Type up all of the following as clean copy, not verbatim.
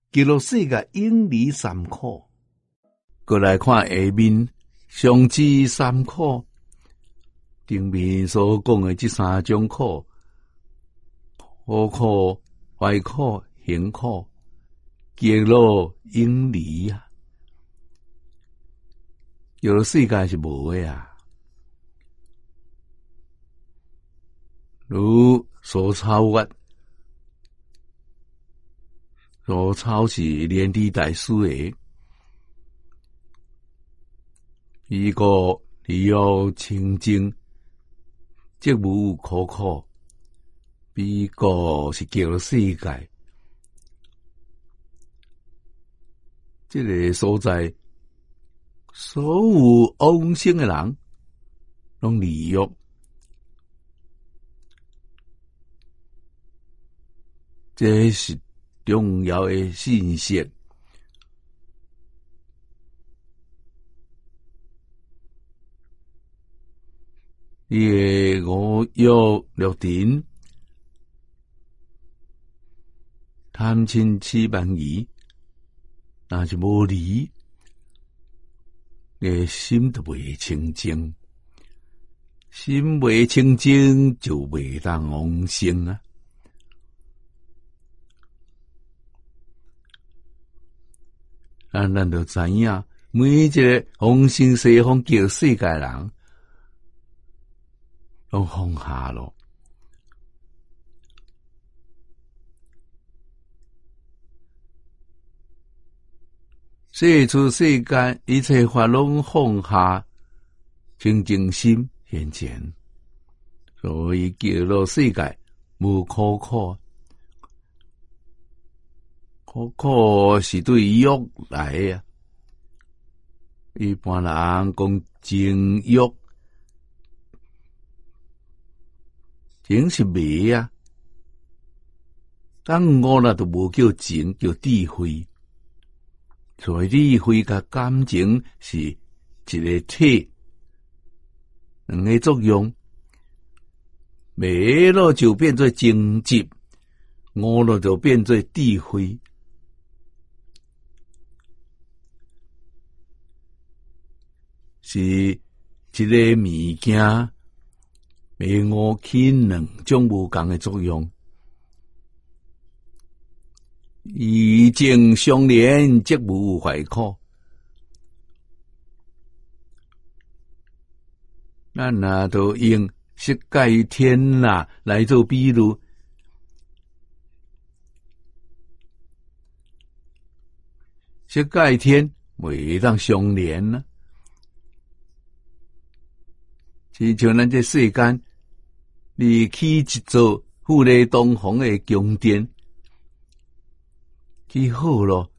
极乐世界永离三苦。过来看下面上至三苦，顶面所讲的这三种苦：好苦、坏苦、行苦，极乐永离啊！极乐世界是无的啊。如所超越，所超是莲池大师的。彼个离有清净，即无苦苦。彼个是极乐世界，这个所在，所有往生的人，拢离欲。这是重要的信息。你的五欲六尘，贪嗔痴慢疑，那是无离，你的心就未清净。心未清净，就未当往生啊！咱就知影，每一个往生西方极乐世界人，拢放下咯。世出世间一切法拢放下，清净心现前。所以极乐世界无苦苦。苦苦是对欲来啊！一般人讲情欲，情是迷啊。当我那都无叫情，叫智慧。所以智慧甲感情是一个体，两个作用。迷了就变做情执，悟了就变做智慧。是一个物件，迷悟起两种无同的作用。以正相连，则无坏苦。咱若都用色界天啦来做比喻，色界天袂当相连啊。是像咱这世间，你起一座富丽堂皇的宫殿，起好咯，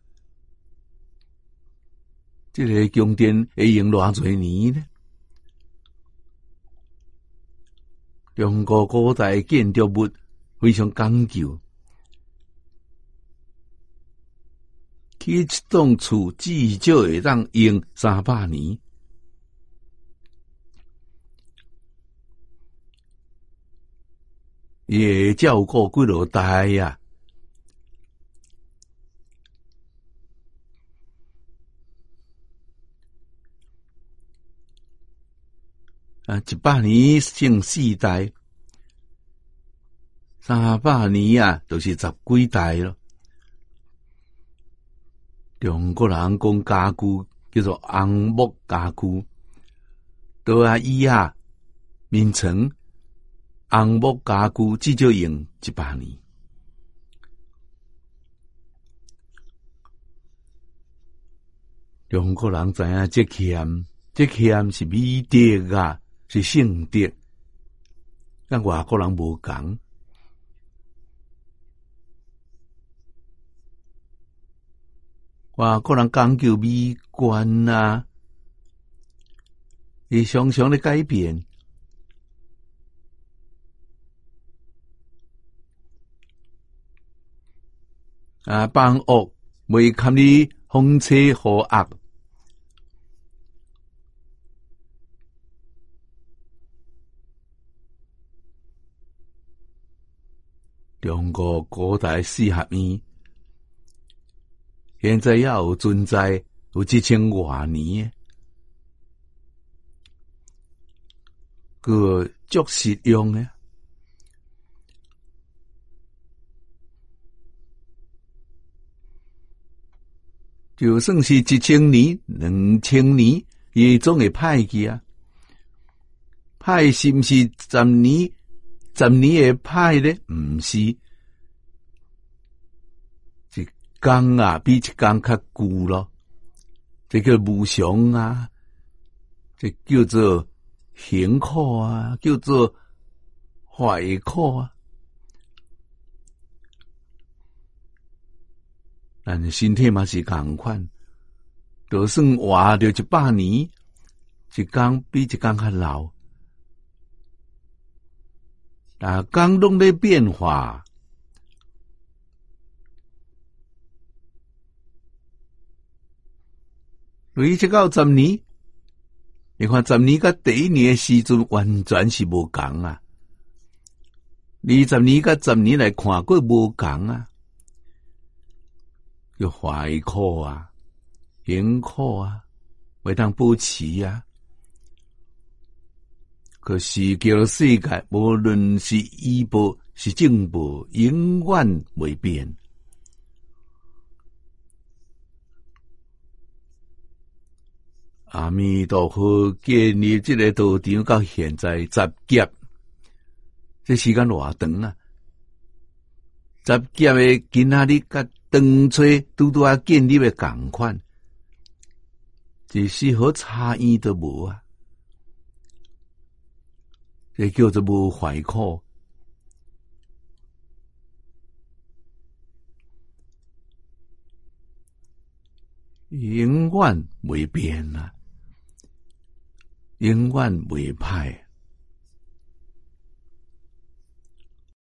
这个宫殿会用偌侪年呢？中国古代建筑物非常讲究，起一栋厝至少会当用300年。伊会照顾几落代呀？100年剩4代，300年啊，就是10几代咯。中国人讲家具叫做红木家具，桌椅啊、面床。红木家具至少用100年。中国人知影这欠是美德啊，是圣德。咱外国人无讲，外国人讲究美观啊，伊常常咧改变。房屋未堪你风吹雨压，中国古代4合院， 现在也有存在，有1000多年诶，个足实用诶。就算是1000年、2000年，伊总会歹去啊。歹是毋是10年？10年会歹咧？毋是，一天啊比一天较久咯。这叫无常啊，这叫做行苦啊，叫做坏苦啊。咱身体嘛是同款，就算活着100年，一天比一天较老。天拢在变化，累积到10年，你看10年甲第一年的时阵完全是无同啊。20年甲10年来看过无同啊，叫怀苦啊，行苦啊，袂当保持啊。可是叫世界，无论是医报是正报，永远未变。阿弥陀佛，建立这个道场到现在10劫，这时间偌长啊！10劫的今仔日甲当初拄啊建立的共款，一丝毫差异都无啊！这叫做无怀苦，永远未变啊，永远未歹。